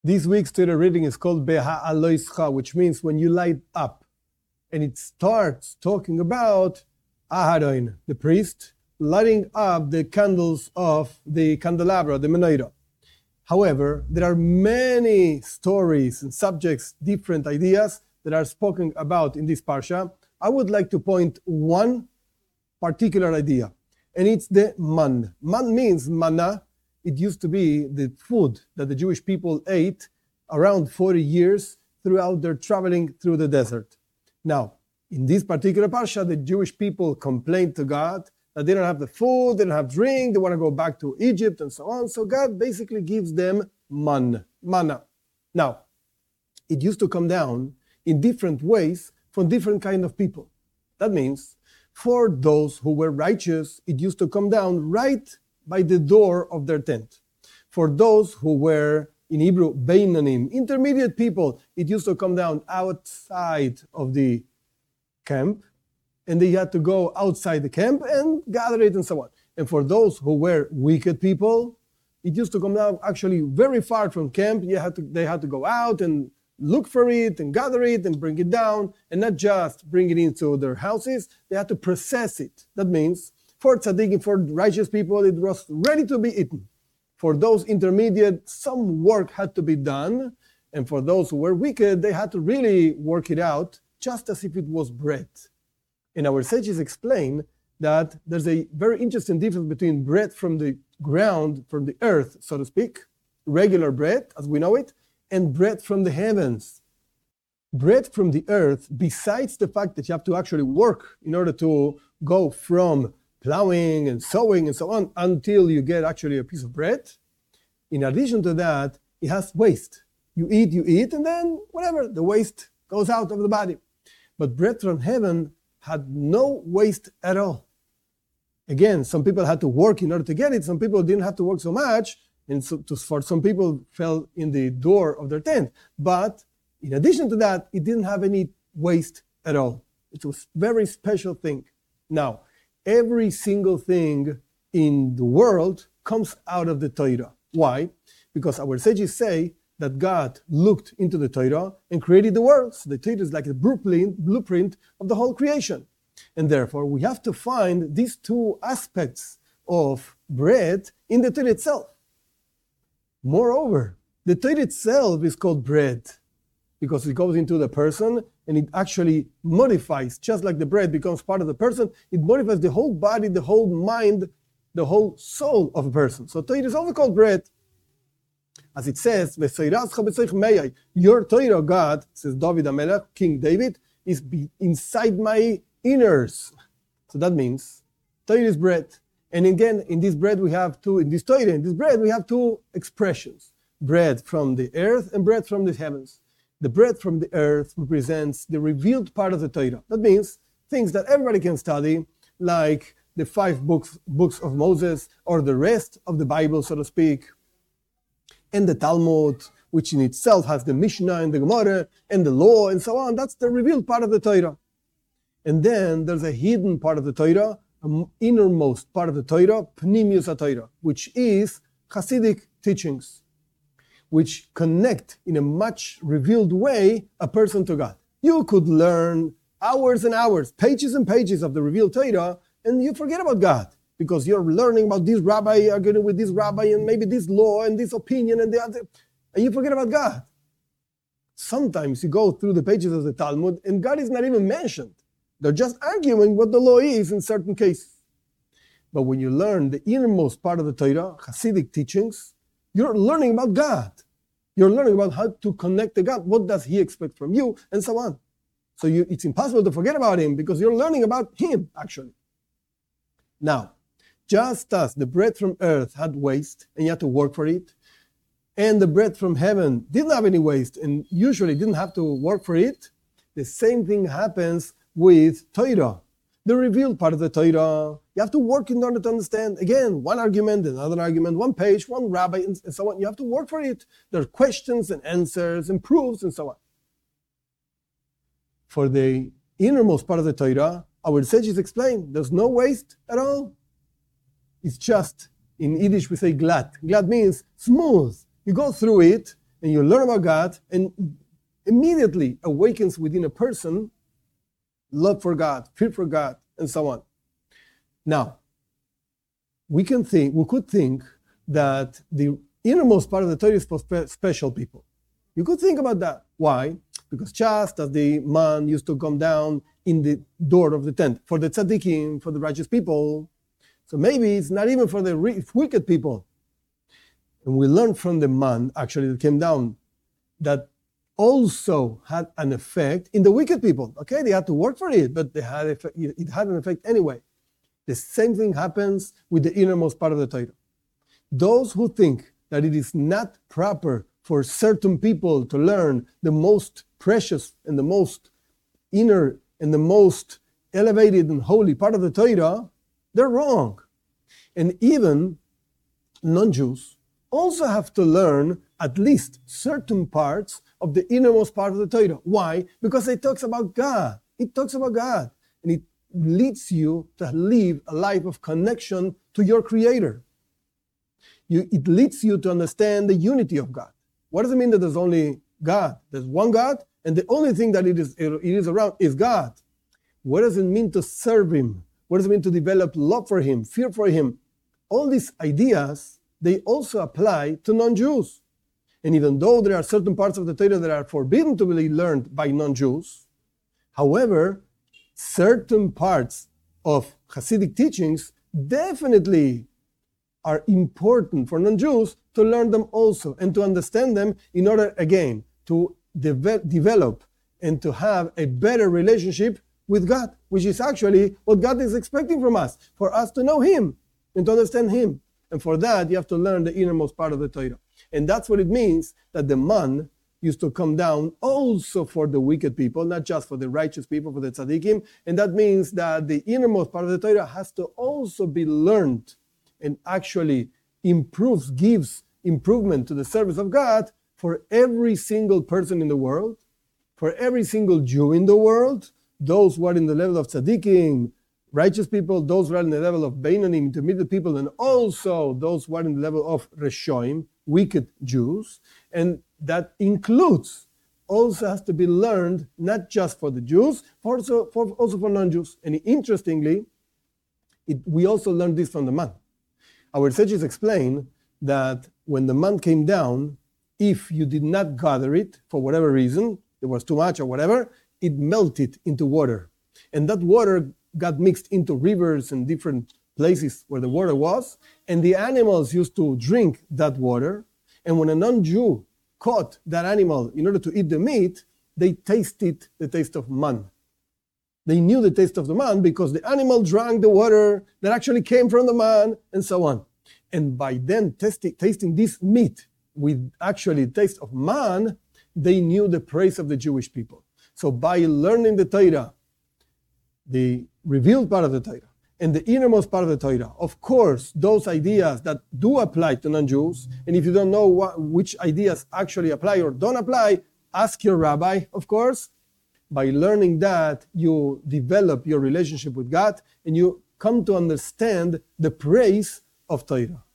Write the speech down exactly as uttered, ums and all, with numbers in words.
This week's Torah reading is called Beha'aloischa, which means when you light up. And it starts talking about Aharon, the priest, lighting up the candles of the candelabra, the menorah. However, there are many stories and subjects, different ideas that are spoken about in this parsha. I would like to point one particular idea, and it's the man. Man means manna. It used to be the food that the Jewish people ate around forty years throughout their traveling through the desert. Now, in this particular parsha, the Jewish people complained to God that they don't have the food, they don't have drink, they want to go back to Egypt and so on. So God basically gives them man, manna. Now, it used to come down in different ways from different kind of people. That means for those who were righteous, it used to come down right by the door of their tent. For those who were, in Hebrew, Beinanim, intermediate people, it used to come down outside of the camp, and they had to go outside the camp and gather it and so on. And for those who were wicked people, it used to come down actually very far from camp. You had to, they had to go out and look for it and gather it and bring it down, and not just bring it into their houses, they had to process it. That means for tzaddikim, for righteous people, it was ready to be eaten. For those intermediate, some work had to be done, and for those who were wicked, they had to really work it out, just as if it was bread. And our sages explain that there's a very interesting difference between bread from the ground, from the earth, so to speak, regular bread, as we know it, and bread from the heavens. Bread from the earth, besides the fact that you have to actually work in order to go from plowing and sowing and so on until you get actually a piece of bread, in addition to that, it has waste. You eat, you eat, and then whatever, the waste goes out of the body. But bread from heaven had no waste at all. Again, some people had to work in order to get it. Some people didn't have to work so much, and so to, for some people fell in the door of their tent. But in addition to that, it didn't have any waste at all. It was a very special thing. Now, every single thing in the world comes out of the Torah. Why? Because our sages say that God looked into the Torah and created the world. So the Torah is like a blueprint, blueprint of the whole creation. And therefore, we have to find these two aspects of bread in the Torah itself. Moreover, the Torah itself is called bread because it goes into the person and it actually modifies, just like the bread becomes part of the person, it modifies the whole body, the whole mind, the whole soul of a person. So Torah is also called bread. As it says, your Torah, God, says David HaMelech, King David, is inside my inners. So that means Torah is bread. And again, in this bread we have two, in this Torah, in this bread we have two expressions. Bread from the earth and bread from the heavens. The bread from the earth represents the revealed part of the Torah. That means things that everybody can study, like the five books, books of Moses, or the rest of the Bible, so to speak, and the Talmud, which in itself has the Mishnah and the Gemara and the law and so on. That's the revealed part of the Torah. And then there's a hidden part of the Torah, an innermost part of the Torah, Pnimius HaTorah, which is Hasidic teachings, which connect in a much revealed way a person to God. You could learn hours and hours, pages and pages of the revealed Torah, and you forget about God. Because you're learning about this rabbi, arguing with this rabbi, and maybe this law, and this opinion, and the other, and you forget about God. Sometimes you go through the pages of the Talmud, and God is not even mentioned. They're just arguing what the law is in certain cases. But when you learn the innermost part of the Torah, Hasidic teachings, you're learning about God. You're learning about how to connect to God. What does He expect from you, and so on. So you, it's impossible to forget about Him, because you're learning about Him, actually. Now, just as the bread from earth had waste, and you had to work for it, and the bread from heaven didn't have any waste, and usually didn't have to work for it, the same thing happens with Torah. The revealed part of the Torah, you have to work in order to understand. Again, one argument, another argument, one page, one rabbi, and so on. You have to work for it. There are questions and answers and proofs and so on. For the innermost part of the Torah, our sages explain, there's no waste at all. It's just, in Yiddish we say glatt. Glatt means smooth. You go through it, and you learn about God, and immediately awakens within a person love for God, fear for God, and so on. Now, we can think, we could think that the innermost part of the Torah is for spe- special people. You could think about that. Why? Because just as the man used to come down in the door of the tent for the tzaddikim, for the righteous people, so maybe it's not even for the re- wicked people. And we learned from the man, actually, that came down, that also had an effect in the wicked people. Okay, they had to work for it, but they had effect, it had an effect anyway. The same thing happens with the innermost part of the Torah. Those who think that it is not proper for certain people to learn the most precious and the most inner and the most elevated and holy part of the Torah, they're wrong. And even non-Jews also have to learn at least certain parts of the innermost part of the Torah. Why? Because it talks about God. It talks about God. And it leads you to live a life of connection to your Creator. You, it leads you to understand the unity of God. What does it mean that there's only God? There's one God, and the only thing that it is, it is around is God. What does it mean to serve Him? What does it mean to develop love for Him, fear for Him? All these ideas, they also apply to non-Jews. And even though there are certain parts of the Torah that are forbidden to be learned by non-Jews, however, certain parts of Hasidic teachings definitely are important for non-Jews to learn them also and to understand them in order, again, to de- develop and to have a better relationship with God, which is actually what God is expecting from us, for us to know Him and to understand Him. And for that, you have to learn the innermost part of the Torah. And that's what it means that the man used to come down also for the wicked people, not just for the righteous people, for the tzaddikim. And that means that the innermost part of the Torah has to also be learned and actually improves, gives improvement to the service of God for every single person in the world, for every single Jew in the world, those who are in the level of tzaddikim, righteous people, those who are in the level of Beinonim, intermediate people, and also those who are in the level of Reshoim, wicked Jews. And that includes, also has to be learned, not just for the Jews, but also for, also for non-Jews. And interestingly, it, we also learned this from the man. Our sages explain that when the man came down, if you did not gather it, for whatever reason, there was too much or whatever, it melted into water. And that water got mixed into rivers and different places where the water was, and the animals used to drink that water. And when a non-Jew caught that animal in order to eat the meat, they tasted the taste of man. They knew the taste of the man because the animal drank the water that actually came from the man, and so on. And by then tasting, tasting this meat with actually the taste of man, they knew the praise of the Jewish people. So by learning the Torah, the revealed part of the Torah, and the innermost part of the Torah, of course, those ideas that do apply to non-Jews, and if you don't know what, which ideas actually apply or don't apply, ask your rabbi, of course. By learning that, you develop your relationship with God, and you come to understand the praise of Torah.